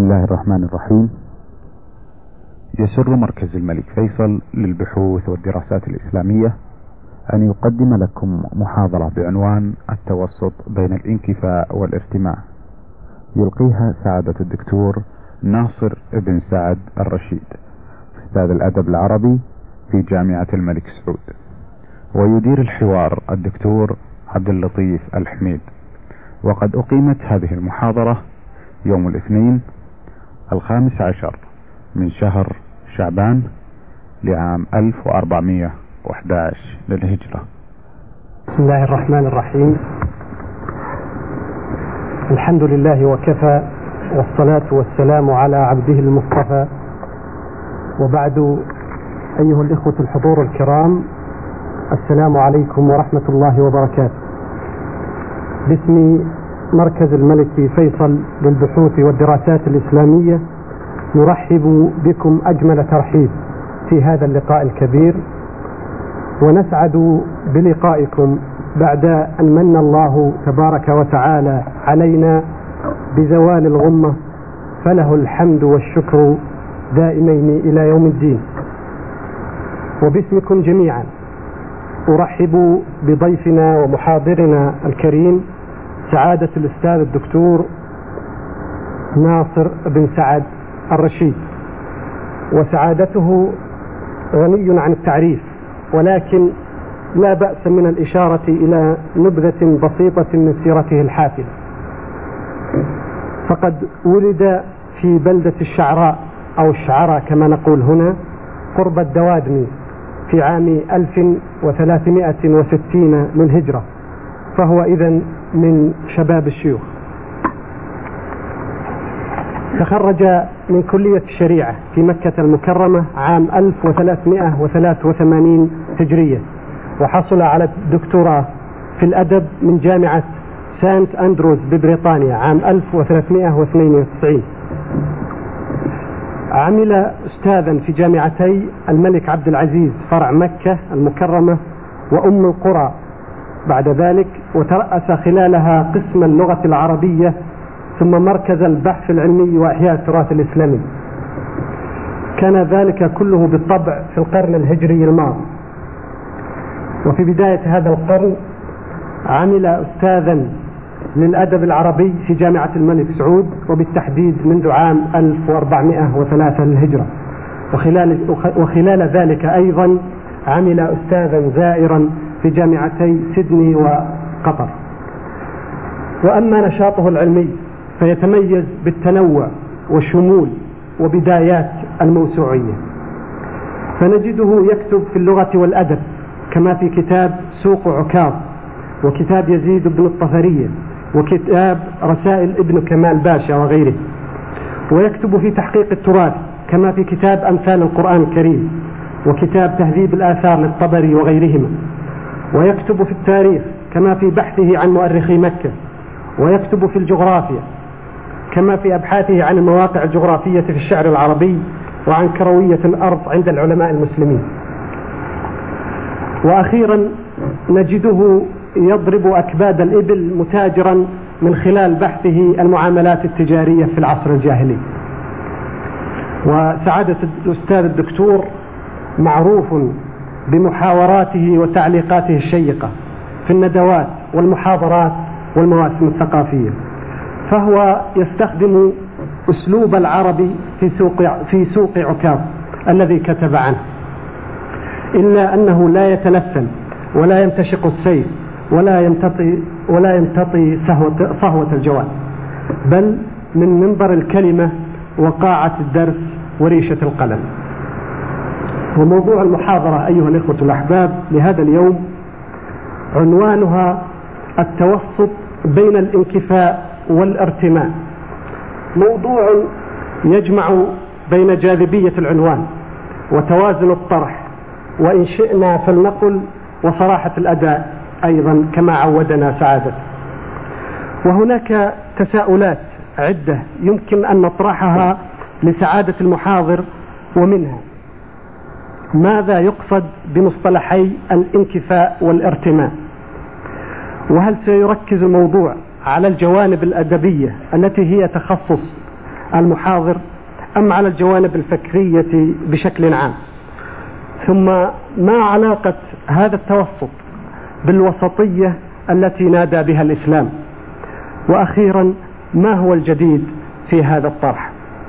الله الرحمن الرحيم. يسر مركز الملك فيصل للبحوث والدراسات الإسلامية أن يقدم لكم محاضرة بعنوان التوسط بين الانكفاء والارتماء، يلقيها سعادة الدكتور ناصر بن سعد الرشيد، أستاذ الأدب العربي في جامعة الملك سعود، ويدير الحوار الدكتور عبد اللطيف الحميد. وقد أقيمت هذه المحاضرة يوم الاثنين 15 من شهر شعبان لعام 1411 للهجرة. بسم الله الرحمن الرحيم. الحمد لله وكفى، والصلاة والسلام على عبده المصطفى، وبعد. أيها الإخوة الحضور الكرام، السلام عليكم ورحمة الله وبركاته. باسم مركز الملك فيصل للبحوث والدراسات الإسلامية نرحب بكم أجمل ترحيب في هذا اللقاء الكبير، ونسعد بلقائكم بعد أن من الله تبارك وتعالى علينا بزوال الغمة، فله الحمد والشكر دائمين إلى يوم الدين. وباسمكم جميعا أرحب بضيفنا ومحاضرنا الكريم سعادة الأستاذ الدكتور ناصر بن سعد الرشيد. وسعادته غني عن التعريف، ولكن لا بأس من الإشارة إلى نبذة بسيطة من سيرته الحافلة. فقد ولد في بلدة الشعراء أو الشعراء كما نقول هنا قرب الدوادمي في عام 1360 للهجرة، فهو إذن من شباب الشيوخ. تخرج من كلية الشريعة في مكة المكرمة عام 1383 هجرية، وحصل على الدكتوراه في الأدب من جامعة سانت أندروز ببريطانيا عام 1392. عمل أستاذا في جامعتي الملك عبد العزيز فرع مكة المكرمة وأم القرى بعد ذلك، وترأس خلالها قسم اللغة العربية ثم مركز البحث العلمي وإحياء التراث الإسلامي. كان ذلك كله بالطبع في القرن الهجري الماضي. وفي بداية هذا القرن عمل أستاذا للأدب العربي في جامعة الملك سعود، وبالتحديد منذ عام 1403 للهجرة. وخلال ذلك أيضا عمل أستاذا زائرا في جامعتي سيدني وقطر. وأما نشاطه العلمي فيتميز بالتنوع والشمول وبدايات الموسوعية، فنجده يكتب في اللغة والأدب كما في كتاب سوق عكاظ، وكتاب يزيد بن الطفرية، وكتاب رسائل ابن كمال باشا وغيره. ويكتب في تحقيق التراث كما في كتاب أمثال القرآن الكريم، وكتاب تهذيب الآثار للطبري وغيرهما. ويكتب في التاريخ كما في بحثه عن مؤرخي مكة، ويكتب في الجغرافيا كما في أبحاثه عن المواقع الجغرافية في الشعر العربي وعن كروية الأرض عند العلماء المسلمين. وأخيرا نجده يضرب أكباد الإبل متاجرا من خلال بحثه المعاملات التجارية في العصر الجاهلي. وسعادة الأستاذ الدكتور معروف بمحاوراته وتعليقاته الشيقة في الندوات والمحاضرات والمواسم الثقافية، فهو يستخدم أسلوب العربي في سوق عكاظ الذي كتب عنه، إلا أنه لا يتلثم ولا يمتشق السيف ولا يمتطي صهوة الجواد، بل من منبر الكلمة وقاعة الدرس وريشة القلم. وموضوع المحاضرة أيها الإخوة الأحباب لهذا اليوم عنوانها التوسط بين الانكفاء والارتماء، موضوع يجمع بين جاذبية العنوان وتوازن الطرح، وإن شئنا فلنقل وصراحة الأداء أيضا كما عودنا سعادته. وهناك تساؤلات عدة يمكن أن نطرحها لسعادة المحاضر، ومنها: ماذا يقصد بمصطلحي الانكفاء والارتماء؟ وهل سيركز الموضوع على الجوانب الأدبية التي هي تخصص المحاضر أم على الجوانب الفكرية بشكل عام؟ ثم ما علاقة هذا التوسط بالوسطية التي نادى بها الإسلام؟ وأخيرا ما هو الجديد في هذا الطرح؟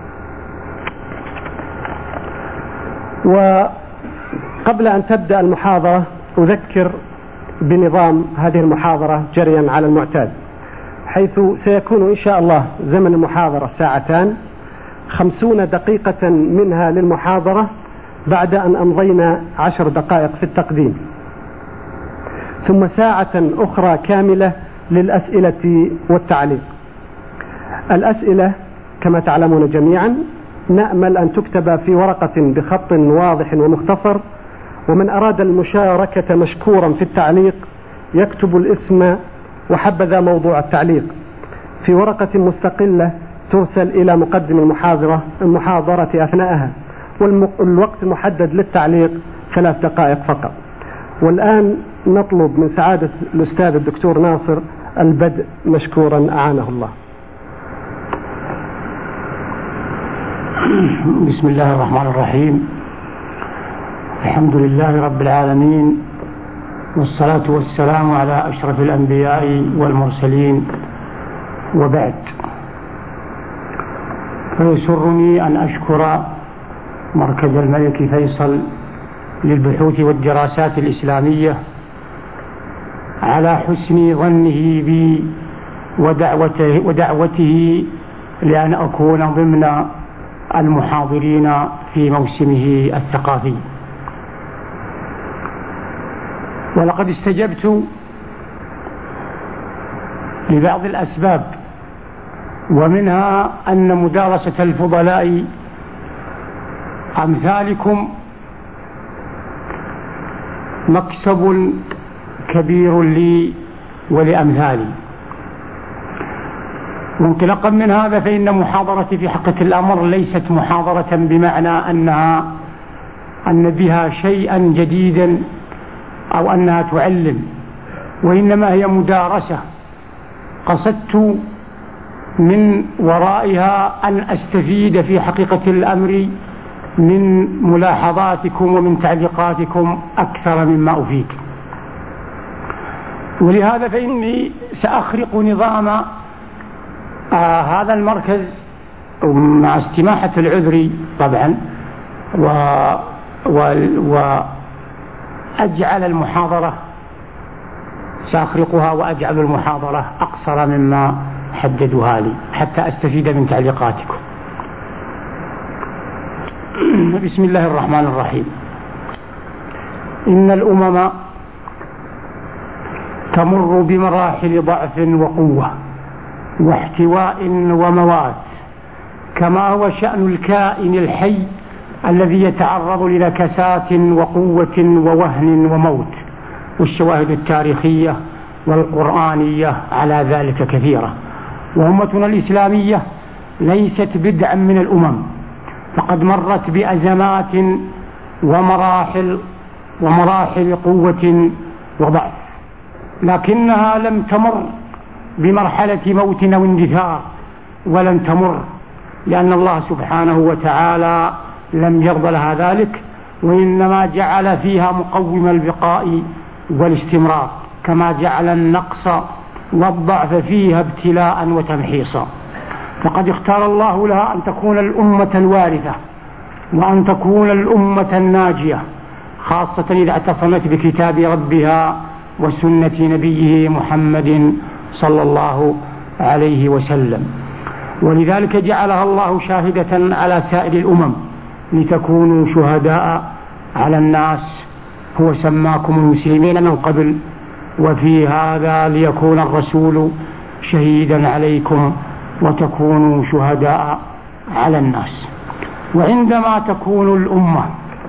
وقبل أن تبدأ المحاضرة أذكر بنظام هذه المحاضرة جريا على المعتاد، حيث سيكون إن شاء الله زمن المحاضرة 2 ساعات، 50 دقيقة منها للمحاضرة بعد أن أمضينا 10 دقائق في التقديم، ثم 1 ساعة أخرى كاملة للأسئلة والتعليق. الأسئلة كما تعلمون جميعا نأمل أن تكتب في ورقة بخط واضح ومختصر، ومن أراد المشاركة مشكورا في التعليق يكتب الاسم وحبذا موضوع التعليق في ورقة مستقلة ترسل إلى مقدم المحاضرة أثناءها، والوقت محدد للتعليق 3 دقائق فقط. والآن نطلب من سعادة الأستاذ الدكتور ناصر البدء مشكورا أعانه الله. بسم الله الرحمن الرحيم. الحمد لله رب العالمين، والصلاة والسلام على أشرف الأنبياء والمرسلين، وبعد. فيسرني أن أشكر مركز الملك فيصل للبحوث والدراسات الإسلامية على حسن ظنه بي ودعوته لأن أكون ضمن المحاضرين في موسمه الثقافي. ولقد استجبت لبعض الأسباب، ومنها أن مدارسة الفضلاء أمثالكم مكسب كبير لي ولأمثالي. وانطلاقا من هذا فإن محاضرتي في حقيقة الأمر ليست محاضرة بمعنى أن بها شيئا جديدا أو أنها تعلم، وإنما هي مدارسة قصدت من ورائها أن أستفيد في حقيقة الأمر من ملاحظاتكم ومن تعليقاتكم أكثر مما أفيد. ولهذا فإني سأخرق نظام هذا المركز مع استماحة العذر طبعا، وأجعل المحاضرة سأخرقها وأجعل المحاضرة أقصر مما حددوها لي حتى أستفيد من تعليقاتكم. بسم الله الرحمن الرحيم. إن الأمم تمر بمراحل ضعف وقوة واحتواء وموات، كما هو شأن الكائن الحي الذي يتعرض لنكسات وقوة ووهن وموت، والشواهد التاريخية والقرآنية على ذلك كثيرة. وأمتنا الإسلامية ليست بدعا من الأمم، فقد مرت بأزمات ومراحل قوة وضعف، لكنها لم تمر بمرحلة موت أو اندثار، ولن تمر لأن الله سبحانه وتعالى لم يرضى لها ذلك، وإنما جعل فيها مقوم البقاء والاستمرار، كما جعل النقص والضعف فيها ابتلاء وتمحيصا. فقد اختار الله لها أن تكون الأمة الوارثة وأن تكون الأمة الناجية، خاصة إذا اعتصمت بكتاب ربها وسنة نبيه محمد صلى الله عليه وسلم. ولذلك جعلها الله شاهدة على سائر الأمم لتكونوا شهداء على الناس. هو سماكم المسلمين من قبل وفي هذا ليكون الرسول شهيدا عليكم وتكونوا شهداء على الناس. وعندما تكون الأمة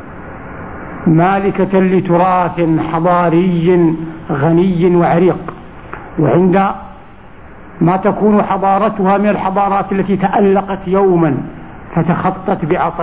مالكة لتراث حضاري غني وعريق، وعند ما تكون حضارتها من الحضارات التي تألقت يوما فتخطت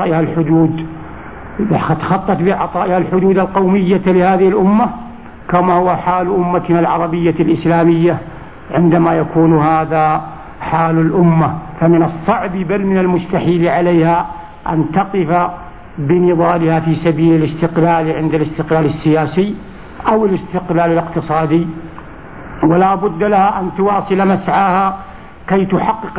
بعطائها الحدود القومية لهذه الأمة، كما هو حال أمتنا العربية الإسلامية عندما يكون حال الأمة، فمن الصعب بل من المستحيل عليها أن تقف بنضالها في سبيل الاستقلال عند الاستقلال السياسي أو الاستقلال الاقتصادي، ولا بد لها أن تواصل مسعاها كي تحقق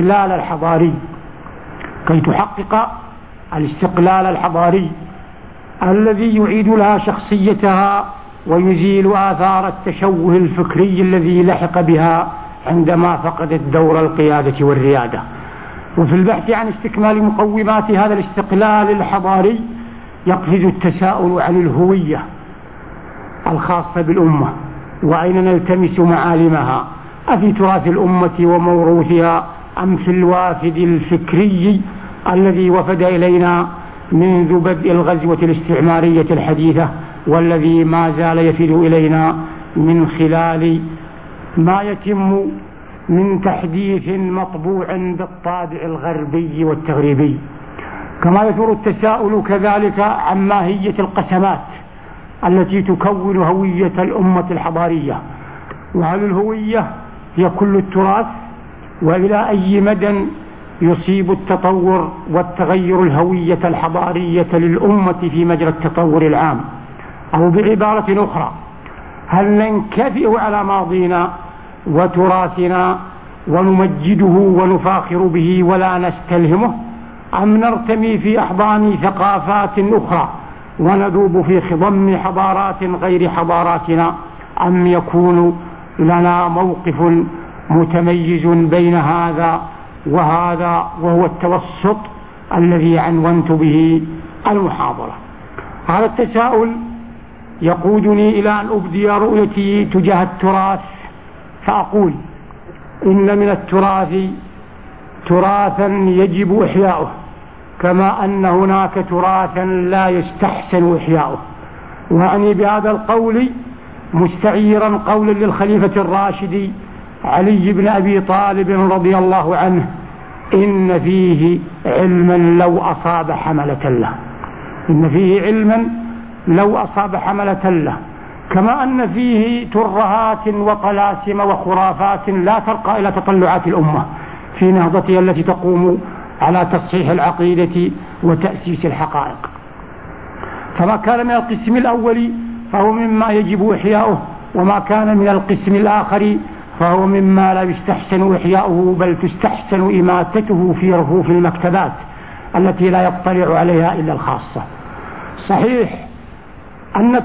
الاستقلال الحضاري الذي يعيد لها شخصيتها ويزيل آثار التشوه الفكري الذي لحق بها عندما فقدت دور القيادة والريادة. وفي البحث عن استكمال مقومات هذا الاستقلال الحضاري يقفز التساؤل عن الهوية الخاصة بالأمة، وأين نلتمس معالمها، أفي تراث الأمة وموروثها أم في الوافد الفكري الذي وفد إلينا منذ بدء الغزوة الاستعمارية الحديثة، والذي ما زال يفد إلينا من خلال ما يتم من تحديث مطبوع بالطابع الغربي والتغريبي. كما يثور التساؤل كذلك عن ماهية القسمات التي تكون هوية الأمة الحضارية، وهل الهوية هي كل التراث، وإلى أي مدى يصيب التطور والتغير الهوية الحضارية للأمة في مجرى التطور العام، أو بعبارة أخرى هل ننكفئ على ماضينا وتراثنا ونمجده ونفاخر به ولا نستلهمه، أم نرتمي في أحضان ثقافات أخرى وندوب في خضم حضارات غير حضاراتنا، أم يكون لنا موقف متميز بين هذا وهذا وهو التوسط الذي عنونت به المحاضرة. هذا التساؤل يقودني إلى أن أبدي رؤيتي تجاه التراث، فأقول إن من التراث تراثا يجب إحياؤه، كما أن هناك تراثا لا يستحسن إحياؤه. وأعني بهذا القول مستعيرا قولا للخليفة الراشد علي بن أبي طالب رضي الله عنه: إن فيه علما لو أصاب حملة له. إن فيه علما لو أصاب حملة له، كما أن فيه ترهات وطلاسم وخرافات لا ترقى إلى تطلعات الأمة في نهضتها التي تقوم على تصحيح العقيدة وتأسيس الحقائق. فما كان من القسم الأول فهو مما يجب إحياؤه، وما كان من القسم الآخر فهو مما لا يستحسن إحياؤه، بل تستحسن إماتته في رفوف المكتبات التي لا يطلع عليها إلا الخاصة. صحيح أن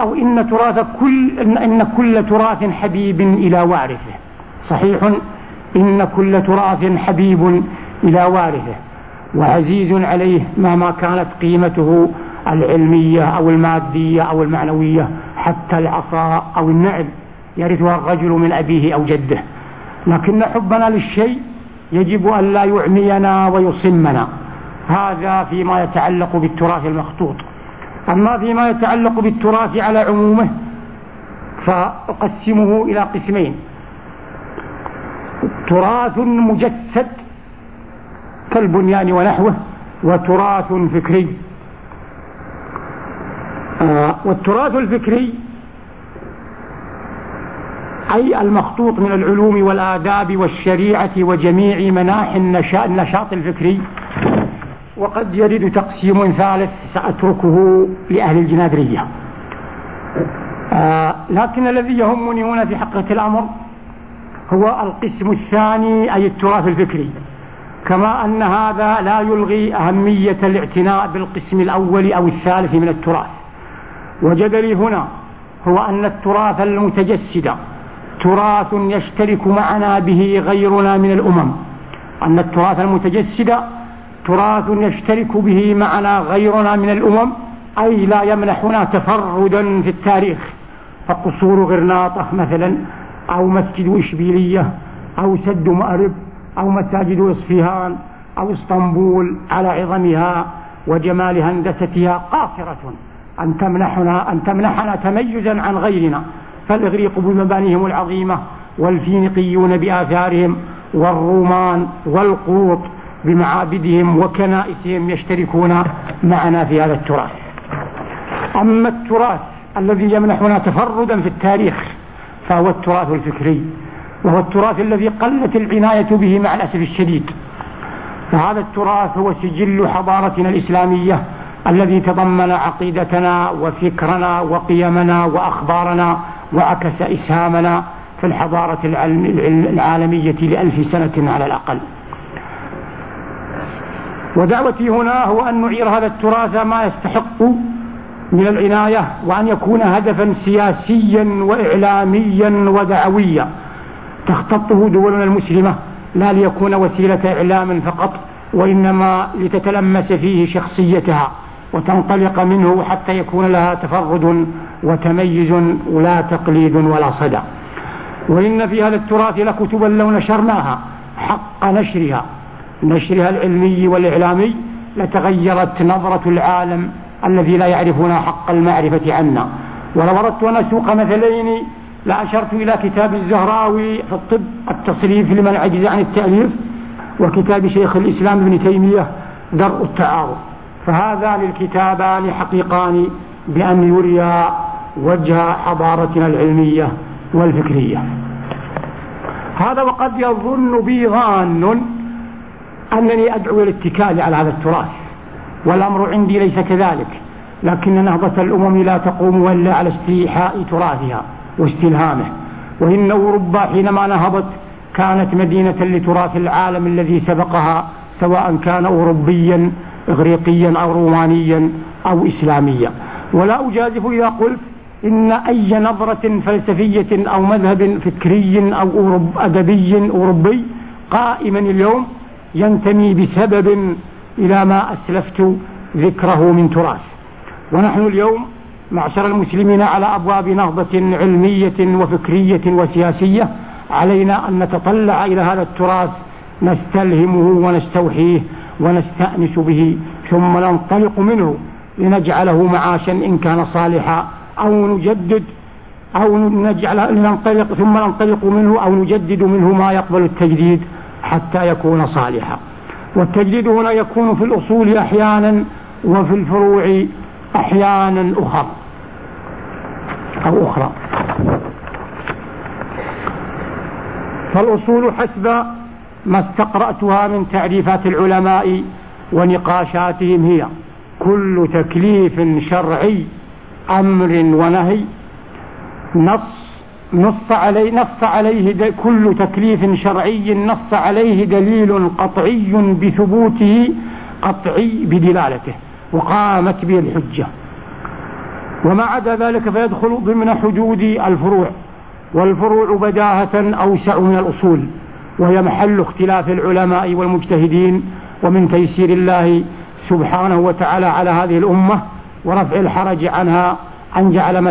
كل تراث حبيب إلى وارثه، صحيح إن كل تراث حبيب إلى وارثه وعزيز عليه مهما كانت قيمته العلمية أو المادية أو المعنوية، حتى العصا أو النعل يرثها الرجل من أبيه أو جده. لكن حبنا للشيء يجب أن لا يعمينا ويصمنا. هذا فيما يتعلق بالتراث المخطوط. أما فيما يتعلق بالتراث على عمومه فأقسمه إلى قسمين: تراث مجسد كالبنيان ونحوه، وتراث فكري. والتراث الفكري أي المخطوط من العلوم والآداب والشريعة وجميع مناحي النشاط الفكري. وقد يرد تقسيم ثالث سأتركه لأهل الجنادرية، لكن الذي يهمني هنا في حقيقة الأمر هو القسم الثاني، أي التراث الفكري، كما أن هذا لا يلغي أهمية الاعتناء بالقسم الأول أو الثالث من التراث. وجدلي هنا هو أن التراث المتجسد تراث يشترك معنا به غيرنا من الأمم، أن التراث المتجسد تراث يشترك به معنا غيرنا من الأمم، أي لا يمنحنا تفردا في التاريخ، فقصور غرناطة مثلا، أو مسجد إشبيلية، أو سد مأرب، أو مساجد إصفهان، أو اسطنبول على عظمها وجمال هندستها قاصرة أن تمنحنا تميزا عن غيرنا، فالإغريق بمبانيهم العظيمة، والفينيقيون بآثارهم، والرومان والقوط بمعابدهم وكنائسهم يشتركون معنا في هذا التراث. أما التراث الذي يمنحنا تفردا في التاريخ فهو التراث الفكري، وهو التراث الذي قلت العناية به مع الأسف الشديد. فهذا التراث هو سجل حضارتنا الإسلامية الذي تضمن عقيدتنا وفكرنا وقيمنا وأخبارنا، وعكس إسهامنا في الحضارة العالمية ل1000 سنة على الأقل. ودعوتي هنا هو أن نعير هذا التراث ما يستحق من العناية، وأن يكون هدفا سياسيا وإعلاميا ودعويا تختطه دولنا المسلمة، لا ليكون وسيلة إعلام فقط، وإنما لتتلمس فيه شخصيتها وتنطلق منه حتى يكون لها تفرد وتميز ولا تقليد ولا صدى. وإن في هذا التراث لكتبا لو نشرناها حق نشرها العلمي والإعلامي لتغيرت نظرة العالم الذي لا يعرفنا حق المعرفة عنا. ولو أردت أن أسوق مثلين لأشرت إلى كتاب الزهراوي في الطب التصريف لمن عجز عن التأليف، وكتاب شيخ الإسلام ابن تيمية درء التعارض. فهذان الكتابان حقيقان بأن يريا وجه حضارتنا العلمية والفكرية. هذا وقد يظن بي ظان أنني أدعو الاتكال على هذا التراث، والأمر عندي ليس كذلك، لكن نهضة الأمم لا تقوم إلا على استيحاء تراثها واستلهامه. وإن أوروبا حينما نهضت كانت مدينة لتراث العالم الذي سبقها، سواء كان أوروبيا إغريقيا أو رومانيا أو إسلاميا. ولا أجازف إذا قلت إن أي نظرة فلسفية أو مذهب فكري أو أدبي أوروبي قائما اليوم ينتمي بسبب إلى ما أسلفت ذكره من تراث. ونحن اليوم معشر المسلمين على أبواب نهضة علمية وفكرية وسياسية، علينا أن نتطلع إلى هذا التراث نستلهمه ونستوحيه ونستأنس به، ثم ننطلق منه لنجعله معاشا إن كان صالحا، أو نجدد ثم ننطلق منه أو نجدد منه ما يقبل التجديد حتى يكون صالحا. والتجديد هنا يكون في الأصول أحيانا وفي الفروع أحيانا أخرى. فالأصول حسب ما استقرأتها من تعريفات العلماء ونقاشاتهم هي كل تكليف شرعي أمر ونهي نص عليه كل تكليف شرعي نص عليه دليل قطعي بثبوته قطعي بدلالته وقامت به الحجة، وما عدا ذلك فيدخل ضمن حدود الفروع. والفروع بداهة أوسع من الأصول، وهي محل اختلاف العلماء والمجتهدين، ومن تيسير الله سبحانه وتعالى على هذه الأمة ورفع الحرج عنها أن جعل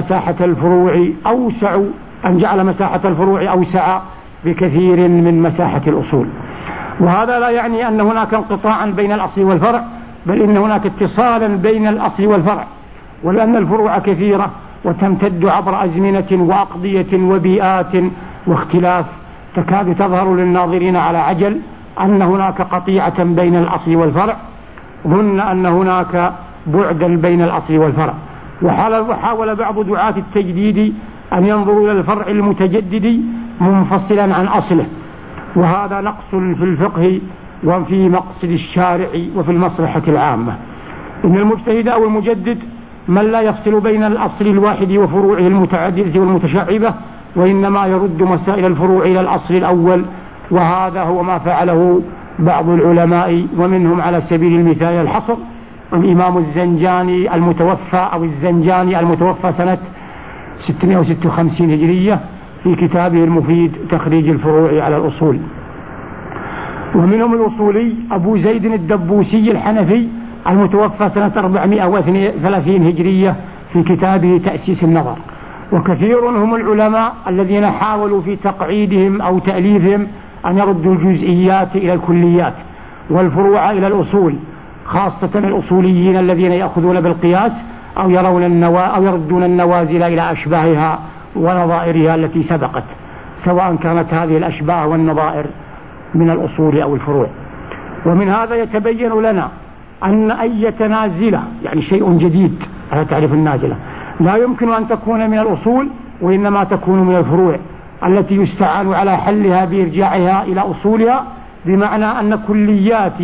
مساحة الفروع أوسع بكثير من مساحة الأصول. وهذا لا يعني أن هناك انقطاعا بين الأصل والفرع، بل إن هناك اتصالا بين الأصل والفرع، ولأن الفروع كثيرة وتمتد عبر أزمنة وأقضية وبيئات واختلاف، تكاد تظهر للناظرين على عجل أن هناك قطيعة بين الأصل والفرع، ظن أن هناك بعدا بين الأصل والفرع. وحاول بعض دعاة التجديد أن ينظروا إلى الفرع المتجدد منفصلا عن أصله، وهذا نقص في الفقه وفي مقصد الشارع وفي المصلحة العامة. إن المجتهد أو المجدد من لا يفصل بين الأصل الواحد وفروعه المتعددة والمتشعبة، وإنما يرد مسائل الفروع إلى الأصل الأول، وهذا هو ما فعله بعض العلماء، ومنهم على سبيل المثال الحصر الإمام الزنجاني المتوفى سنة 656 هجرية في كتابه المفيد تخريج الفروع على الأصول. ومنهم الأصولي أبو زيد الدبوسي الحنفي المتوفى سنة 430 هجرية في كتابه تأسيس النظر. وكثير هم العلماء الذين حاولوا في تقعيدهم أو تأليفهم أن يردوا الجزئيات إلى الكليات والفروع إلى الأصول، خاصة الأصوليين الذين يأخذون بالقياس أو يردون النوازل إلى أشباهها ونظائرها التي سبقت، سواء كانت هذه الأشباه والنظائر من الأصول أو الفروع. ومن هذا يتبين لنا أن أي نازلة، يعني شيء جديد على تعريف النازلة، لا يمكن أن تكون من الأصول، وإنما تكون من الفروع، التي يستعان على حلها بإرجاعها إلى أصولها، بمعنى أن كليات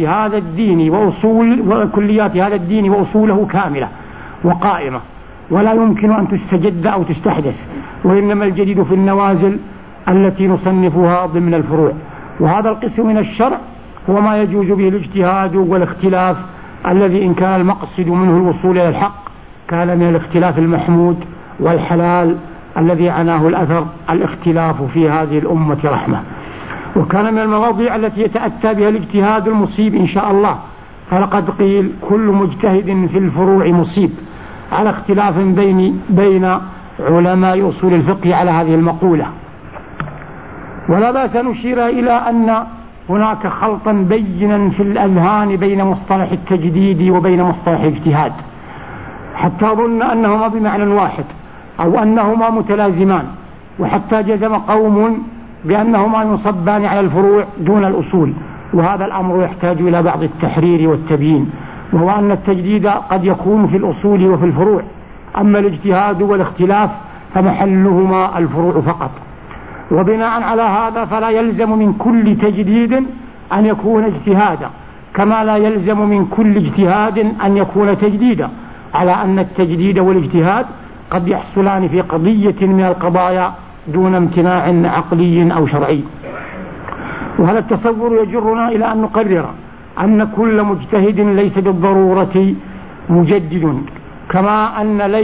هذا الدين وأصوله كاملة وقائمة، ولا يمكن أن تستجد أو تستحدث، وإنما الجديد في النوازل التي نصنفها ضمن الفروع. وهذا القسم من الشرع هو ما يجوز به الاجتهاد والاختلاف، الذي إن كان المقصد منه الوصول إلى الحق كان من الاختلاف المحمود، والحلال الذي عناه الأثر الاختلاف في هذه الأمة رحمة. وكان من المواضيع التي يتأتى بها الاجتهاد المصيب إن شاء الله، فلقد قيل كل مجتهد في الفروع مصيب، على اختلاف بين علماء أصول الفقه على هذه المقولة. ولا بأس نشير إلى أن هناك خلطا بينا في الأذهان بين مصطلح التجديد وبين مصطلح الاجتهاد، حتى ظن أنهما بمعنى واحد أو أنهما متلازمان، وحتى جزم قوم بأنهما ينصبان على الفروع دون الأصول، وهذا الأمر يحتاج إلى بعض التحرير والتبيين، وهو أن التجديد قد يكون في الأصول وفي الفروع، أما الاجتهاد والاختلاف فمحلهما الفروع فقط. وبناء على هذا فلا يلزم من كل تجديد أن يكون اجتهادا، كما لا يلزم من كل اجتهاد أن يكون تجديدا، على أن التجديد والاجتهاد قد يحصلان في قضية من القضايا دون امتناع عقلي أو شرعي. وهذا التصور يجرنا إلى أن نقرر أن كل مجتهد ليس بالضرورة مجدد، كما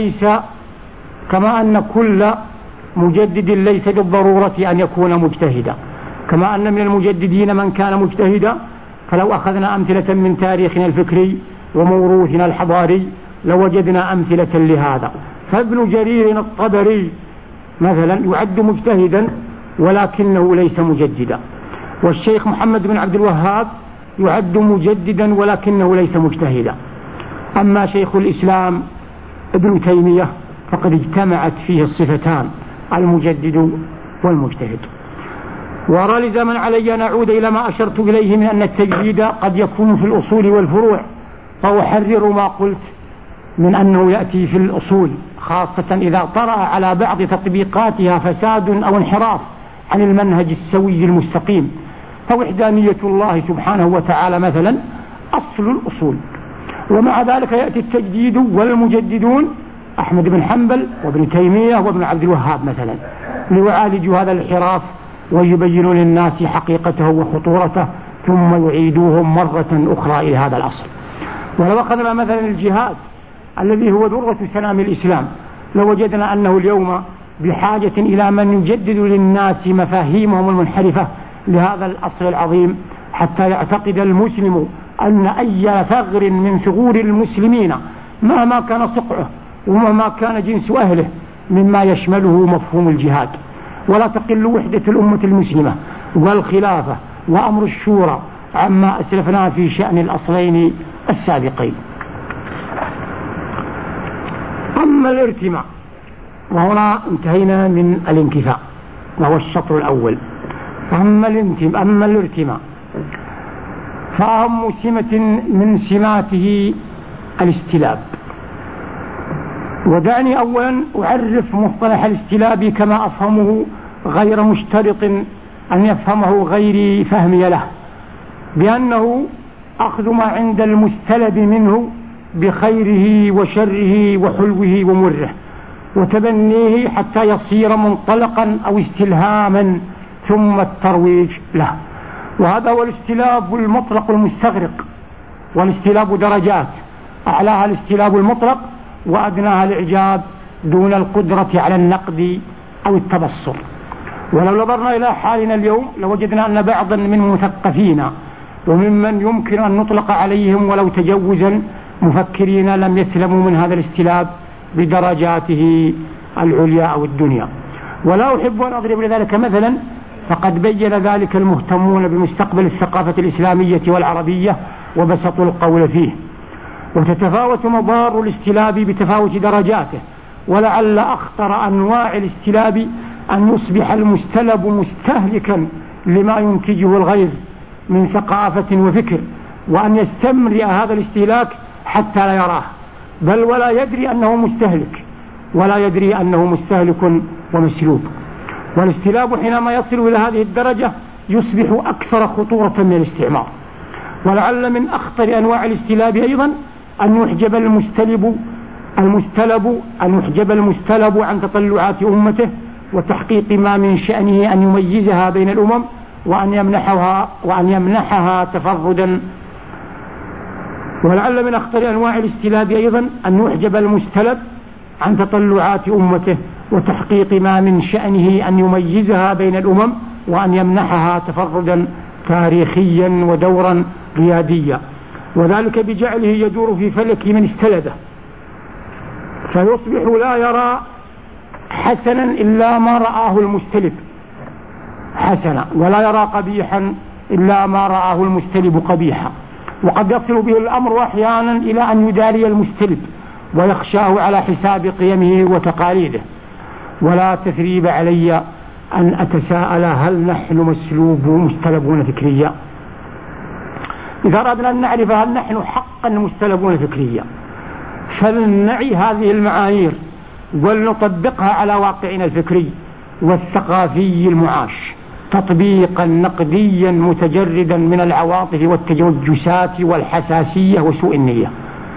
أن كل مجدد ليس بالضرورة أن يكون مجتهدا، كما أن من المجددين من كان مجتهدا. فلو أخذنا أمثلة من تاريخنا الفكري وموروثنا الحضاري لوجدنا أمثلة لهذا. فابن جرير الطبري مثلا يعد مجتهدا ولكنه ليس مجددا، والشيخ محمد بن عبد الوهاب يعد مجددا ولكنه ليس مجتهدا. أما شيخ الإسلام ابن تيمية فقد اجتمعت فيه الصفتان، المجدد والمجتهد. وأرى لزاما علي أن أعود إلى ما أشرت إليه من أن التجديد قد يكون في الأصول والفروع، فأحرر ما قلت من أنه يأتي في الأصول، خاصة إذا طرأ على بعض تطبيقاتها فساد أو انحراف عن المنهج السوي المستقيم. فوحدانية الله سبحانه وتعالى مثلا أصل الأصول، ومع ذلك يأتي التجديد والمجددون أحمد بن حنبل وابن تيمية وابن عبد الوهاب مثلا ليعالجوا هذا الانحراف ويبينوا للناس حقيقته وخطورته، ثم يعيدوهم مرة أخرى إلى هذا الأصل. ولو أخذنا مثلا الجهاد الذي هو ذروة سنام الإسلام، لوجدنا أنه اليوم بحاجة إلى من يجدد للناس مفاهيمهم المنحرفة لهذا الأصل العظيم، حتى يعتقد المسلم أن أي ثغر من ثغور المسلمين مهما كان صقعه ومهما كان جنس أهله مما يشمله مفهوم الجهاد. ولا تقل وحدة الأمة المسلمة والخلافة وأمر الشورى عما أسلفنا في شأن الأصلين السابقين. أما الارتماع، وهنا انتهينا من الانكفاء وهو الشطر الأول. أما الارتماع فأهم سمة من سماته الاستلاب. ودعني أولا أعرف مصطلح الاستلاب كما أفهمه، غير مشترط أن يفهمه غيري فهمي له، بأنه أخذ ما عند المستلب منه بخيره وشره وحلوه ومره، وتبنيه حتى يصير منطلقا أو استلهاما، ثم الترويج له. وهذا هو الاستلاب المطلق المستغرق. والاستلاب درجات، أعلاها الاستلاب المطلق وأدناها الإعجاب دون القدرة على النقد أو التبصر. ولو نظرنا إلى حالنا اليوم لوجدنا أن بعضا من مثقفين وممن يمكن أن نطلق عليهم ولو تجوزا مفكرين لم يسلموا من هذا الاستلاب بدرجاته العليا أو الدنيا. ولا أحب أن أضرب لذلك مثلا، فقد بين ذلك المهتمون بمستقبل الثقافة الإسلامية والعربية وبسطوا القول فيه. وتتفاوت مضار الاستلاب بتفاوت درجاته، ولعل أخطر أنواع الاستلاب أن يصبح المستلب مستهلكا لما ينتجه الغير من ثقافة وفكر، وأن يستمرئ هذا الاستهلاك حتى لا يراه، بل ولا يدري أنه مستهلك، ولا يدري أنه مستهلك ومسلوب. والاستلاب حينما يصل إلى هذه الدرجة يصبح أكثر خطورة من الاستعمار. ولعل من أخطر أنواع الاستلاب أيضا أن يحجب المستلب عن تطلعات أمته وتحقيق ما من شأنه أن يميزها بين الأمم وأن يمنحها تفردا. ولعل من أخطر أنواع الاستلاب أيضا أن يحجب المستلب عن تطلعات أمته وتحقيق ما من شأنه أن يميزها بين الأمم وأن يمنحها تفردا تاريخيا ودورا قياديا، وذلك بجعله يدور في فلك من استلده، فيصبح لا يرى حسنا إلا ما رآه المستلب حسنا، ولا يرى قبيحا إلا ما رآه المستلب قبيحا. وقد يصل به الأمر أحيانا إلى أن يداري المستلب ويخشاه على حساب قيمه وتقاليده. ولا تثريب علي أن أتساءل هل نحن مستلبون فكريا؟ إذا أردنا أن نعرف هل نحن حقا مستلبون فكريا فلنعي هذه المعايير ولنطبقها على واقعنا الفكري والثقافي المعاش تطبيقا نقديا متجردا من العواطف والتوجسات والحساسية وسوء النية،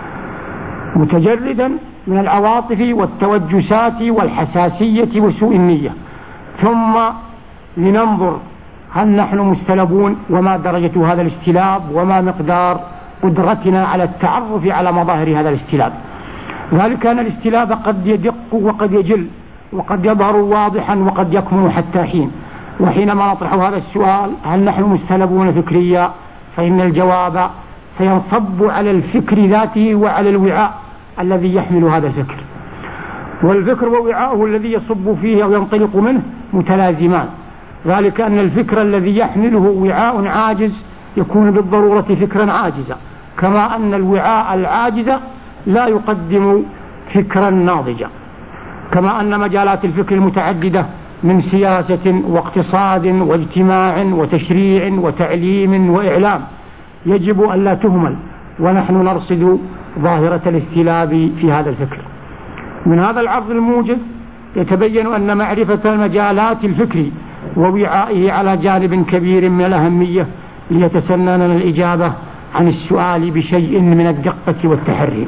متجردا من العواطف والتوجسات والحساسية وسوء النية، ثم لننظر هل نحن مستلبون وما درجة هذا الاستلاب وما مقدار قدرتنا على التعرف على مظاهر هذا الاستلاب. ذلك أن الاستلاب قد يدق وقد يجل وقد يظهر واضحا وقد يكمن حتى حين. وحينما نطرح هذا السؤال هل نحن مستلبون فكريا فإن الجواب سينصب على الفكر ذاته وعلى الوعاء الذي يحمل هذا الفكر، والفكر ووعاؤه الذي يصب فيه أو ينطلق منه متلازمان. ذلك أن الفكر الذي يحمله وعاء عاجز يكون بالضرورة فكرا عاجزا، كما أن الوعاء العاجز لا يقدم فكرا ناضجا، كما أن مجالات الفكر المتعددة من سياسة واقتصاد واجتماع وتشريع وتعليم وإعلام يجب أن لا تهمل، ونحن نرصد ظاهرة الاستلاب في هذا الفكر. من هذا العرض الموجز يتبين أن معرفة المجالات الفكر ووعائه على جانب كبير من الأهمية ليتسنن الإجابة عن السؤال بشيء من الدقة والتحري.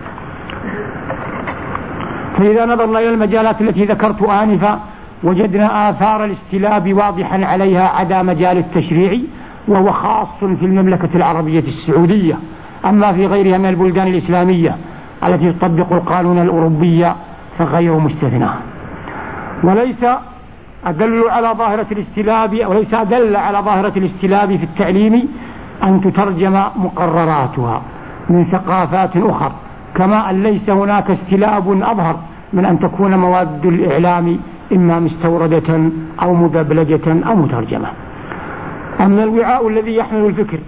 فإذا نظرنا إلى المجالات التي ذكرت آنفا وجدنا آثار الاستلاب واضحا عليها عدا مجال التشريع، وهو خاص في المملكة العربية السعودية، أما في غيرها من البلدان الإسلامية التي تطبق القانون الأوروبي فغير مستثنى. وليس أدل على ظاهرة الاستلاب في التعليم أن تترجم مقرراتها من ثقافات أخرى، كما أن ليس هناك استلاب أظهر من أن تكون مواد الإعلام إما مستوردة أو مدبلجة أو مترجمة. أما الوعاء الذي يحمل الفكر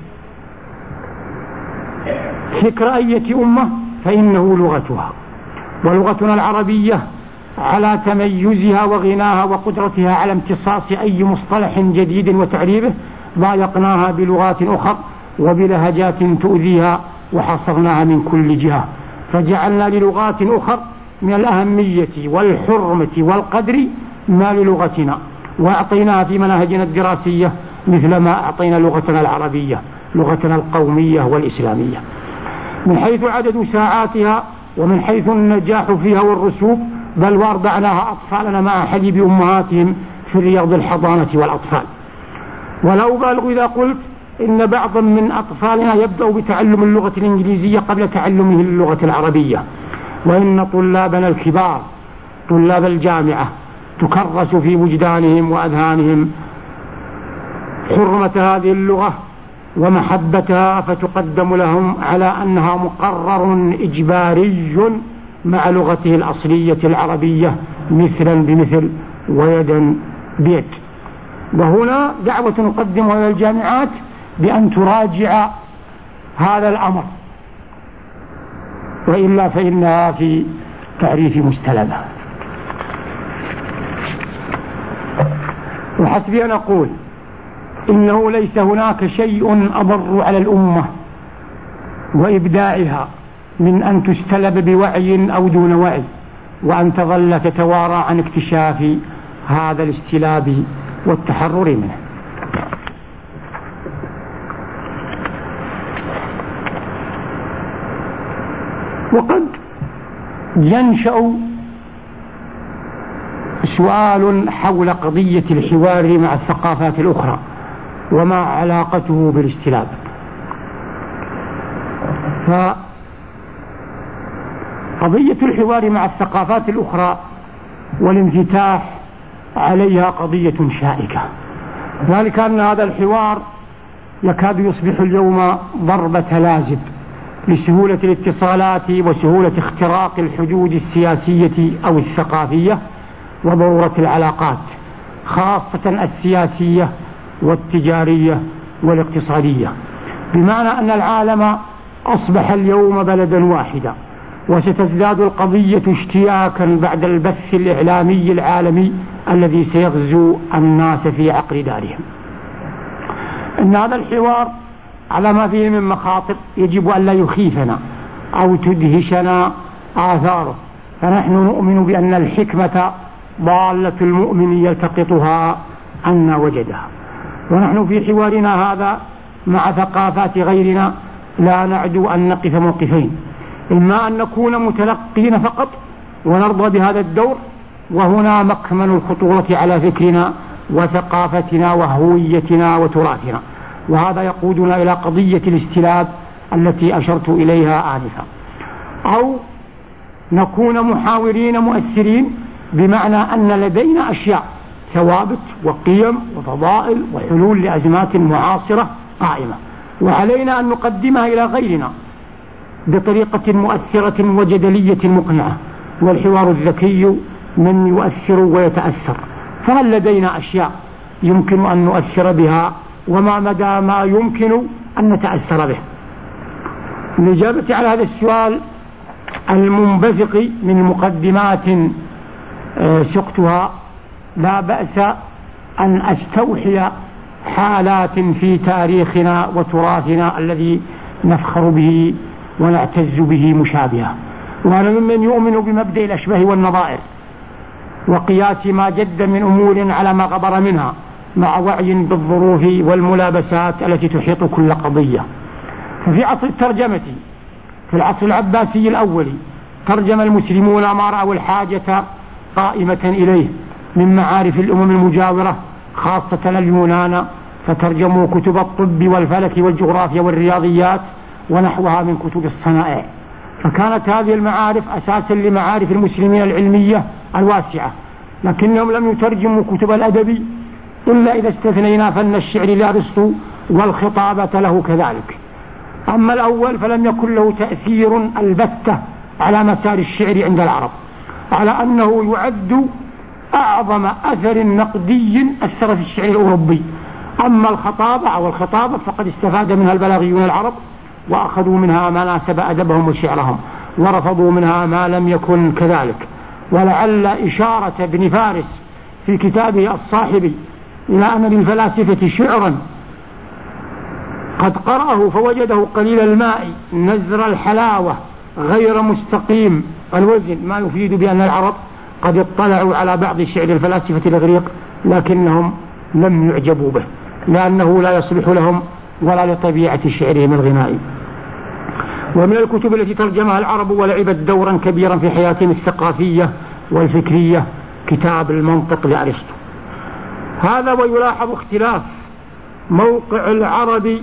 فكر أية أمة فإنه لغتها، ولغتنا العربية على تميزها وغناها وقدرتها على امتصاص أي مصطلح جديد وتعريبه ضايقناها بلغات أخرى وبلهجات تؤذيها وحصرناها من كل جهة، فجعلنا للغات أخرى من الأهمية والحرمة والقدر ما للغتنا، وأعطيناها في مناهجنا الدراسية مثل ما أعطينا لغتنا العربية لغتنا القومية والإسلامية، من حيث عدد ساعاتها ومن حيث النجاح فيها والرسوب، بل وارضعناها أطفالنا مع حليب أمهاتهم في رياض الحضانة والأطفال. ولا أبالغ إذا قلت إن بعضا من أطفالنا يبدأ بتعلم اللغة الإنجليزية قبل تعلمه اللغة العربية، وإن طلابنا الكبار طلاب الجامعة تكرس في وجدانهم وأذهانهم حرمة هذه اللغة ومحبتها، فتقدم لهم على أنها مقرر إجباري مع لغته الأصلية العربية مثلا بمثل ويدا بيد. وهنا دعوة نقدمها إلى الجامعات بأن تراجع هذا الأمر، وإلا فإنها في تعريف مستلبة. وحسبي أن أقول إنه ليس هناك شيء أضر على الأمة وإبداعها من أن تستلب بوعي أو دون وعي، وأن تظل تتوارى عن اكتشاف هذا الاستلاب والتحرر منه. وقد ينشأ سؤال حول قضية الحوار مع الثقافات الأخرى وما علاقته بالاستلاب. فقضية الحوار مع الثقافات الأخرى والانفتاح عليها قضية شائكة، ذلك أن هذا الحوار يكاد يصبح اليوم ضربة لازم لسهولة الاتصالات وسهولة اختراق الحدود السياسية أو الثقافية وضرورة العلاقات، خاصة السياسية والتجارية والاقتصادية، بمعنى أن العالم أصبح اليوم بلدا واحدا، وستزداد القضية اشتياكا بعد البث الإعلامي العالمي الذي سيغزو الناس في عقر دارهم. إن هذا الحوار على ما فيه من مخاطر يجب أن لا يخيفنا أو تدهشنا آثاره، فنحن نؤمن بأن الحكمة ضالة المؤمن يلتقطها أن وجدها. ونحن في حوارنا هذا مع ثقافات غيرنا لا نعدو أن نقف موقفين: إما أن نكون متلقين فقط ونرضى بهذا الدور، وهنا مكمن الخطورة على فكرنا وثقافتنا وهويتنا وتراثنا، وهذا يقودنا إلى قضية الاستلاب التي أشرت إليها آنفا. أو نكون محاورين مؤثرين، بمعنى أن لدينا أشياء ثوابت وقيم وفضائل وحلول لأزمات معاصرة قائمة، وعلينا أن نقدمها إلى غيرنا بطريقة مؤثرة وجدلية مقنعة، والحوار الذكي من يؤثر ويتأثر. فهل لدينا أشياء يمكن أن نؤثر بها، وما مدى ما يمكن أن نتأثر به؟ الإجابة على هذا السؤال المنبثق من مقدمات سقتها لا بأس أن أستوحي حالات في تاريخنا وتراثنا الذي نفخر به ونعتز به مشابهة. وأنا ممن يؤمن بمبدأ الأشباه والنظائر وقياس ما جد من أمور على ما غبر منها، مع وعي بالظروف والملابسات التي تحيط كل قضية. ففي عصر الترجمة في العصر العباسي الأول ترجم المسلمون ما رأوا الحاجة قائمة إليه من معارف الأمم المجاورة، خاصة اليونان، فترجموا كتب الطب والفلك والجغرافيا والرياضيات ونحوها من كتب الصنائع. فكانت هذه المعارف أساسا لمعارف المسلمين العلمية الواسعة، لكنهم لم يترجموا كتب الأدب إلا إذا استثنينا فن الشعر لأرسطو والخطابة له كذلك. أما الأول فلم يكن له تأثير البتة على مسار الشعر عند العرب، على أنه يعد أعظم أثر نقدي أثر في الشعر الأوروبي. أما الخطابة أو الخطابة فقد استفاد منها البلاغيون العرب، وأخذوا منها ما ناسب أدبهم وشعرهم، ورفضوا منها ما لم يكن كذلك. ولعل إشارة ابن فارس في كتابه الصاحبي إلى أن للفلاسفة شعرا قد قرأه فوجده قليل الماء نزر الحلاوة غير مستقيم الوزن، ما يفيد بأن العرب قد اطلعوا على بعض شعر الفلاسفة الإغريق لكنهم لم يعجبوا به، لأنه لا يصلح لهم ولا لطبيعة شعرهم الغنائي. ومن الكتب التي ترجمها العرب ولعبت دورا كبيرا في حياتهم الثقافية والفكرية كتاب المنطق لأرسطو. هذا ويلاحظ اختلاف موقع العرب،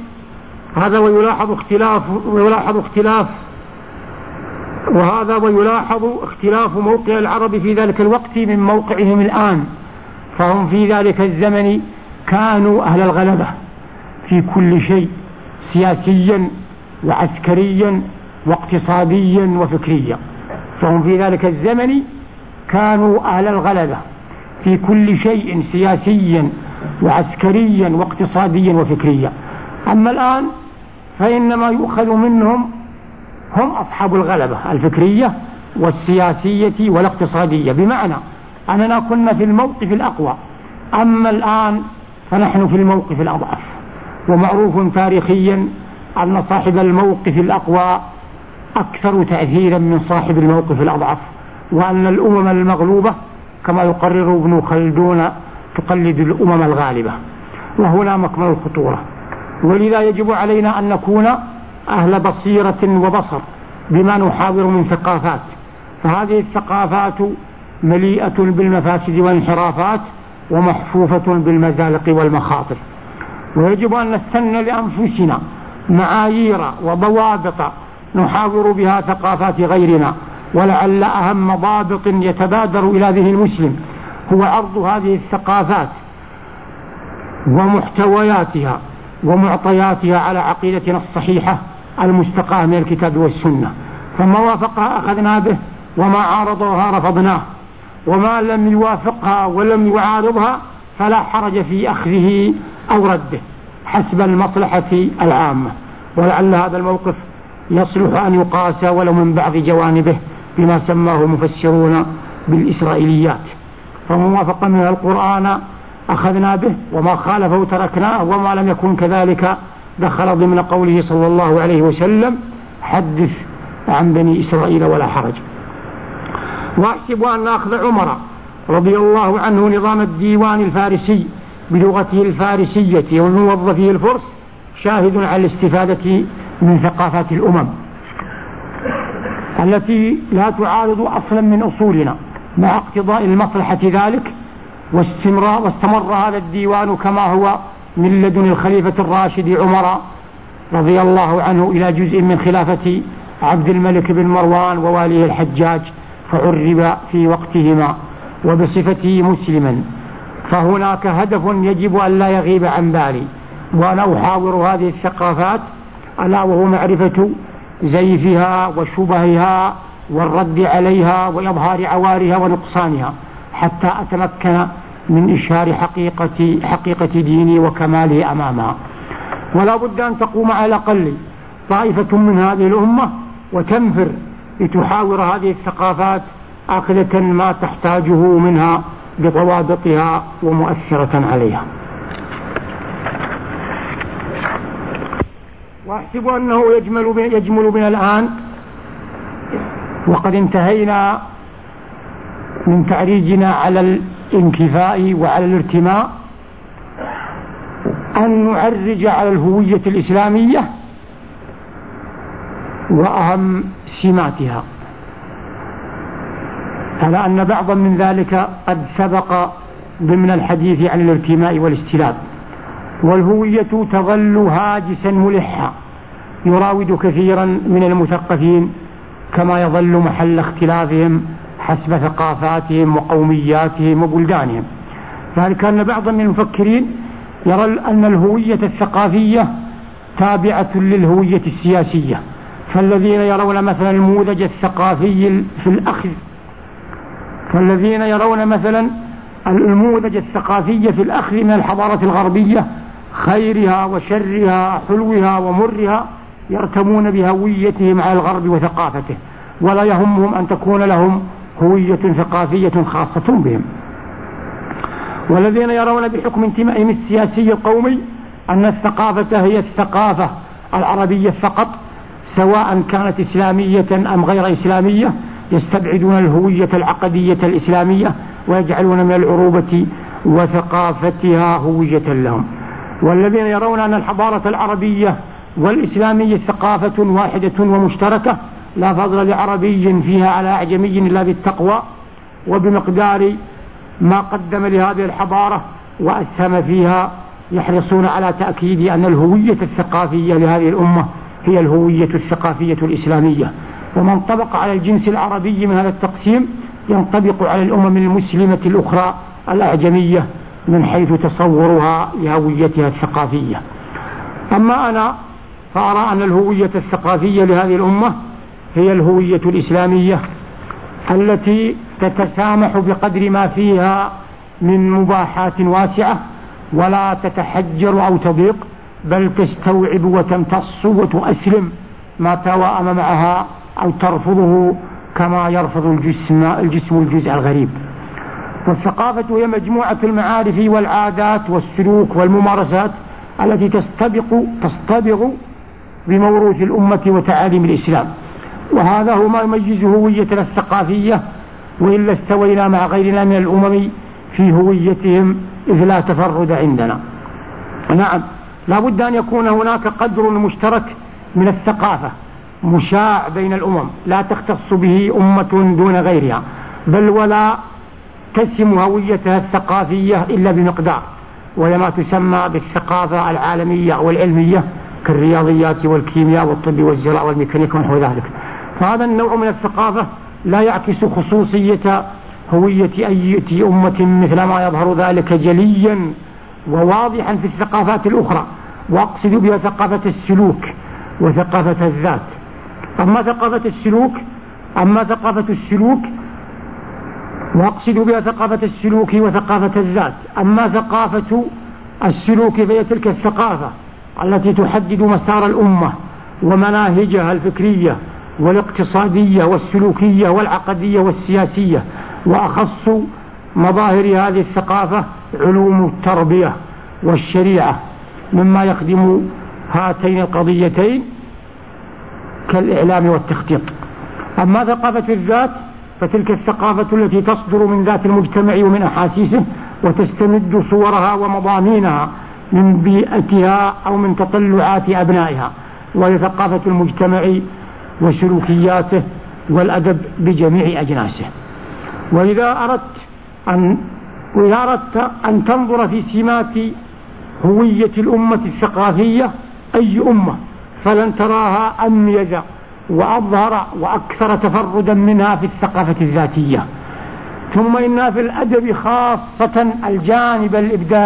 ويلاحظ اختلاف موقع العرب في ذلك الوقت من موقعهم الآن. فهم في ذلك الزمن كانوا أهل الغلبة في كل شيء، سياسيا وعسكريا واقتصاديا وفكريا. فهم في ذلك الزمن كانوا أهل الغلبة في كل شيء، سياسيا وعسكريا واقتصاديا وفكريا. أما الآن فإنما يؤخذ منهم هم أصحاب الغلبة الفكرية والسياسية والاقتصادية، بمعنى أننا كنا في الموقف الأقوى، أما الآن فنحن في الموقف الأضعف. ومعروف تاريخيا أن صاحب الموقف الأقوى أكثر تأثيرا من صاحب الموقف الأضعف، وأن الأمم المغلوبة كما يقرر ابن خلدون تقلد الأمم الغالبة، وهنا مكمن الخطورة. ولذا يجب علينا أن نكون أهل بصيرة وبصر بما نحاور من ثقافات، فهذه الثقافات مليئة بالمفاسد والانحرافات ومحفوفة بالمزالق والمخاطر، ويجب أن نستن لأنفسنا معايير وضوابط نحاور بها ثقافات غيرنا. ولعل أهم ضابط يتبادر إلى ذهن المسلم هو عرض هذه الثقافات ومحتوياتها ومعطياتها على عقيدتنا الصحيحة المستقاة من الكتاب والسنة، فما وافقها أخذنا به، وما عارضها رفضناه، وما لم يوافقها ولم يعارضها فلا حرج في أخذه أو رده حسب المصلحة العامة. ولعل هذا الموقف يصلح أن يقاس ولو من بعض جوانبه بما سماه المفسرون بالإسرائيليات، فما وافق منها القرآن أخذنا به، وما خالفه تركناه، وما لم يكن كذلك دخل ضمن قوله صلى الله عليه وسلم: حدث عن بني إسرائيل ولا حرج. وأحسب أن أخذ عمر رضي الله عنه نظام الديوان الفارسي بلغته الفارسية وموظفيه الفرس شاهد على الاستفادة من ثقافات الأمم التي لا تعارض أصلا من أصولنا مع اقتضاء المصلحة ذلك. واستمر هذا الديوان كما هو من لدن الخليفة الراشد عمر رضي الله عنه إلى جزء من خلافة عبد الملك بن مروان وواليه الحجاج، فعرب في وقتهما وبصفته مسلما، فهناك هدف يجب أن لا يغيب عن بالي، وأنا أحاور هذه الثقافات ألا وهو معرفة زيفها وشبهها والرد عليها وإظهار عوارها ونقصانها حتى أتمكن من إشهار حقيقة ديني وكماله أمامها. ولا بد أن تقوم على الأقل طائفة من هذه الأمة وتنفر لتحاور هذه الثقافات أخذة ما تحتاجه منها بضوابطها ومؤثرة عليها. وأحسب أنه يجمل بنا الآن وقد انتهينا من تعريجنا على الانكفاء وعلى الارتماء أن نعرج على الهوية الإسلامية وأهم سماتها، على أن بعضا من ذلك قد سبق ضمن الحديث عن الارتماء والاستلاب. والهوية تظل هاجسا ملحا يراود كثيرا من المثقفين كما يظل محل اختلافهم حسب ثقافاتهم وقومياتهم وبلدانهم. ذلك أن بعضا من المفكرين يرى أن الهوية الثقافية تابعة للهوية السياسية، فالذين يرون مثلا النموذج الثقافي في الأخذ من الحضارة الغربية خيرها وشرها حلوها ومرها يرتمون بهويتهم على الغرب وثقافته، ولا يهمهم أن تكون لهم هوية ثقافية خاصة بهم. والذين يرون بحكم انتمائهم السياسي القومي أن الثقافة هي الثقافة العربية فقط سواء كانت إسلامية أم غير إسلامية، يستبعدون الهوية العقدية الإسلامية ويجعلون من العروبة وثقافتها هوية لهم. والذين يرون أن الحضارة العربية والإسلامية ثقافة واحدة ومشتركة لا فضل لعربي فيها على أعجمي إلا بالتقوى وبمقدار ما قدم لهذه الحضارة وأسهم فيها، يحرصون على تأكيد أن الهوية الثقافية لهذه الأمة هي الهوية الثقافية الإسلامية. ومن طبق على الجنس العربي من هذا التقسيم ينطبق على الأمم المسلمة الأخرى الأعجمية من حيث تصورها لهويتها الثقافية. أما أنا فأرى أن الهوية الثقافية لهذه الأمة هي الهوية الإسلامية التي تتسامح بقدر ما فيها من مباحات واسعة ولا تتحجر أو تضيق، بل تستوعب وتمتص وتؤسلم ما توائم معها أو ترفضه كما يرفض الجسم الجزء الغريب. والثقافة هي مجموعة المعارف والعادات والسلوك والممارسات التي تصطبغ بموروث الأمة وتعاليم الإسلام، وهذا هو ما يميز هويتنا الثقافية وإلا استوينا مع غيرنا من الأمم في هويتهم إذ لا تفرد عندنا. نعم، لا بد أن يكون هناك قدر مشترك من الثقافة مشاع بين الأمم لا تختص به أمة دون غيرها، بل ولا تسم هويتها الثقافية إلا بمقدار، وهي ما تسمى بالثقافة العالمية والعلمية كالرياضيات والكيمياء والطب والزراعة والميكانيكا ونحو ذلك. فهذا النوع من الثقافة لا يعكس خصوصية هوية أي أمة، مثل ما يظهر ذلك جليا وواضحا في الثقافات الأخرى، وأقصد بها ثقافة السلوك وثقافة الذات. أما ثقافة السلوك وأقصد بها ثقافة السلوك وثقافة الذات. أما ثقافة السلوك فهي تلك الثقافة التي تحدد مسار الأمة ومناهجها الفكرية والاقتصادية والسلوكية والعقدية والسياسية، وأخص مظاهر هذه الثقافة علوم التربية والشريعة مما يخدم هاتين القضيتين كالإعلام والتخطيط. أما ثقافة الذات فتلك الثقافة التي تصدر من ذات المجتمع ومن أحاسيسه وتستمد صورها ومضامينها من بيئتها أو من تطلعات أبنائها، وهي ثقافة المجتمع وسلوكياته والأدب بجميع أجناسه. وإذا أردت أن تنظر في سمات هوية الأمة الثقافية أي أمة فلن تراها أميز وأظهر وأكثر تفردا منها في الثقافة الذاتية. ثم إنها في الأدب خاصة الجانب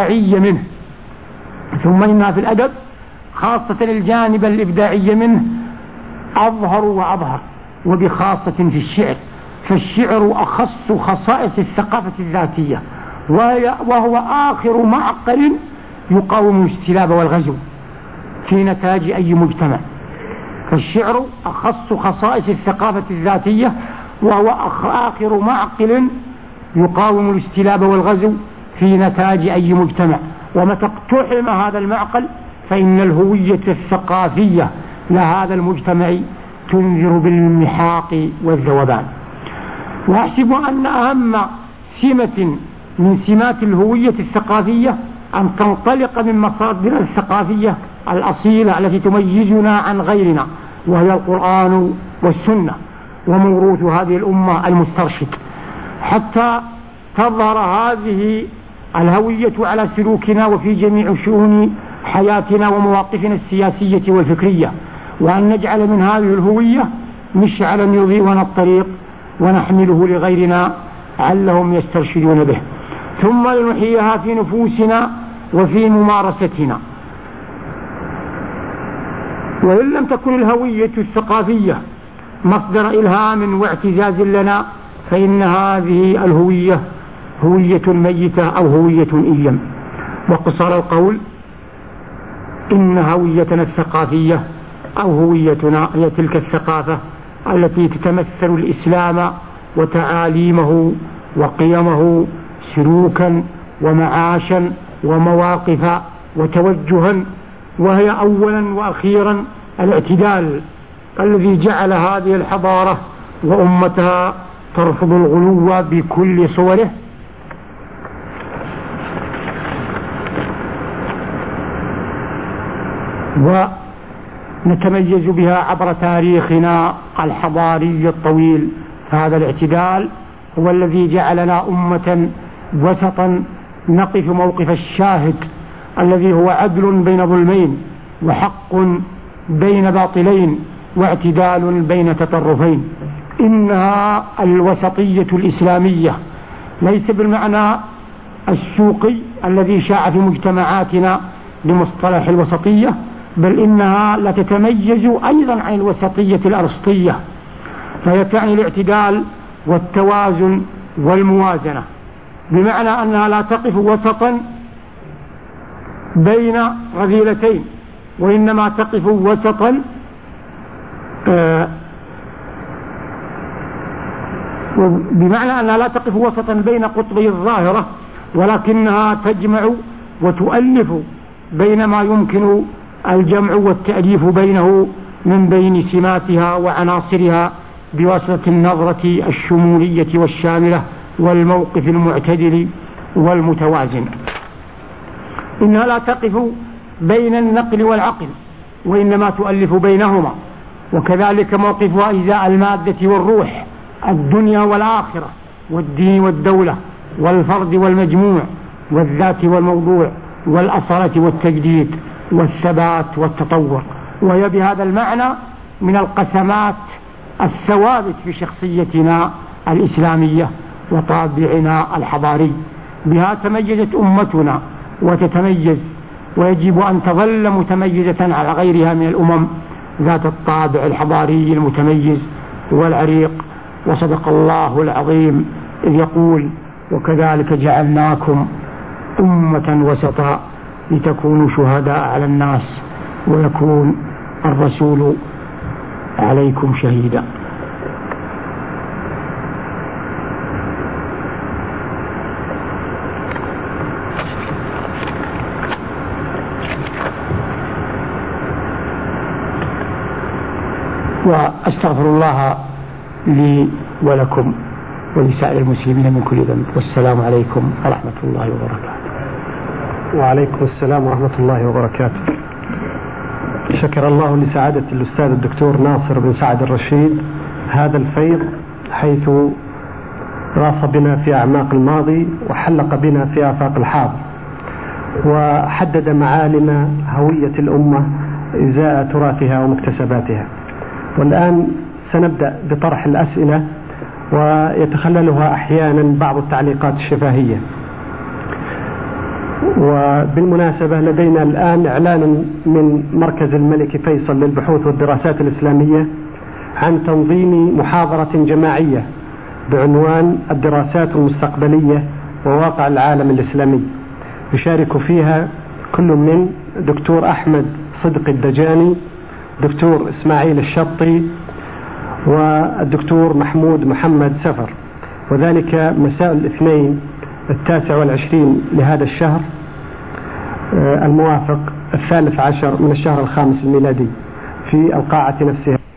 الإبداعي منه أظهر وأظهر، وبخاصة في الشعر، فالشعر أخص خصائص الثقافة الذاتية، وهو آخر معقل يقاوم الاستلاب والغزو في نتاج أي مجتمع. فالشعر أخص خصائص الثقافة الذاتية، وهو آخر معقل يقاوم الاستلاب والغزو في نتاج أي مجتمع. ومتى اقتحم هذا المعقل فإن الهوية الثقافية لهذا المجتمع تنذر بالمحاق والذوبان. وأحسب أن أهم سمة من سمات الهوية الثقافية أن تنطلق من مصادر الثقافية الأصيلة التي تميزنا عن غيرنا، وهي القرآن والسنة وموروث هذه الأمة المسترشد، حتى تظهر هذه الهوية على سلوكنا وفي جميع شؤون حياتنا ومواقفنا السياسية والفكرية، وأن نجعل من هذه الهوية مشعلا يضيئنا الطريق ونحمله لغيرنا علهم يسترشدون به، ثم لنحييها في نفوسنا وفي ممارستنا. وإن لم تكن الهوية الثقافية مصدر إلهام واعتزاز لنا فإن هذه الهوية هوية ميتة أو هوية إيم. وقصار القول إن هويتنا الثقافية أو هويتنا هي تلك الثقافة التي تتمثل الإسلام وتعاليمه وقيمه سلوكا ومعاشا ومواقف وتوجها، وهي أولا وأخيرا الاعتدال الذي جعل هذه الحضارة وأمتها ترفض الغلو بكل صوره، ونتميز بها عبر تاريخنا الحضاري الطويل. فهذا الاعتدال هو الذي جعلنا أمة وسطا نقف موقف الشاهد الذي هو عدل بين ظلمين وحق بين باطلين واعتدال بين تطرفين. إنها الوسطية الإسلامية ليس بالمعنى السوقي الذي شاع في مجتمعاتنا بمصطلح الوسطية، بل إنها لا تتميز أيضا عن الوسطية الأرسطية، فهي تعني الاعتدال والتوازن والموازنة، بمعنى أنها لا تقف وسطا بين رذيلتين، وإنما تقف وسطا بمعنى أنها لا تقف وسطا بين قطبي الظاهرة، ولكنها تجمع وتؤلف بين ما يمكن الجمع والتأليف بينه من بين سماتها وعناصرها بواسطة النظرة الشمولية والشاملة والموقف المعتدل والمتوازن. إنها لا تقف بين النقل والعقل، وإنما تؤلف بينهما، وكذلك موقفها إزاء المادة والروح، الدنيا والآخرة، والدين والدولة، والفرد والمجموع، والذات والموضوع، والأصالة والتجديد، والثبات والتطور. وهي بهذا المعنى من القسمات الثوابت في شخصيتنا الإسلامية وطابعنا الحضاري. بها تميزت أمتنا وتتميز، ويجب أن تظل متميزة على غيرها من الأمم ذات الطابع الحضاري المتميز والعريق. وصدق الله العظيم إذ يقول: وكذلك جعلناكم أمة وسطا لتكونوا شهداء على الناس ويكون الرسول عليكم شهيدا. وأستغفر الله لي ولكم ولسائر المسلمين من كل ذنب، والسلام عليكم ورحمة الله وبركاته. وعليكم السلام ورحمة الله وبركاته. شكر الله لسعادة الأستاذ الدكتور ناصر بن سعد الرشيد هذا الفيض، حيث غاص بنا في أعماق الماضي وحلق بنا في آفاق الحاضر، وحدد معالم هوية الأمة إزاء تراثها ومكتسباتها. والآن سنبدأ بطرح الأسئلة، ويتخللها أحيانا بعض التعليقات الشفهية. وبالمناسبة لدينا الآن إعلان من مركز الملك فيصل للبحوث والدراسات الإسلامية عن تنظيم محاضرة جماعية بعنوان الدراسات المستقبلية وواقع العالم الإسلامي، يشارك فيها كل من دكتور أحمد صدق الدجاني، دكتور إسماعيل الشطي، والدكتور محمود محمد سفر، وذلك مساء الاثنين 29 لهذا الشهر الموافق 13 من الشهر الخامس الميلادي في القاعة نفسها.